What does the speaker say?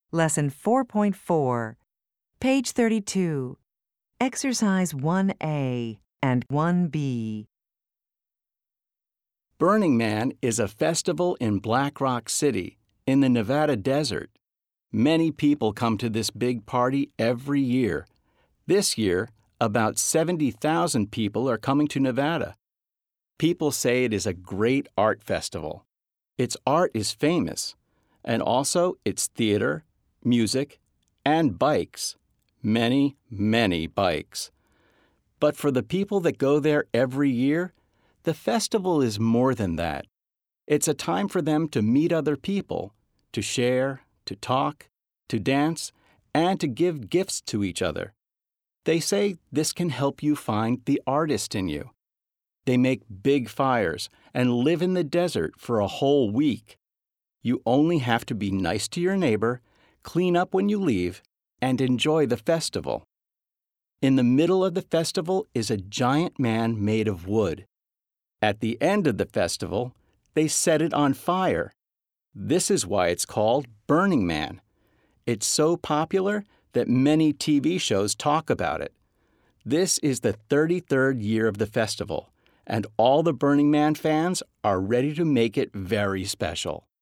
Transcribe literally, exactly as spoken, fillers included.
Lesson four point four, page thirty-two, Exercise one A and one B. Burning Man is a festival in Black Rock City, in the Nevada desert. Many people come to this big party every year. This year, about seventy thousand people are coming to Nevada. People say it is a great art festival. Its art is famous, and also its theater, music, and bikes. Many, many bikes. But for the people that go there every year, the festival is more than that. It's a time for them to meet other people, to share, to talk, to dance, and to give gifts to each other. They say this can help you find the artist in you. They make big fires and live in the desert for a whole week. You only have to be nice to your neighbor, clean up when you leave, and enjoy the festival. In the middle of the festival is a giant man made of wood. At the end of the festival, they set it on fire. This is why it's called Burning Man. It's so popular that many T V shows talk about it. This is the thirty-third year of the festival, and all the Burning Man fans are ready to make it very special.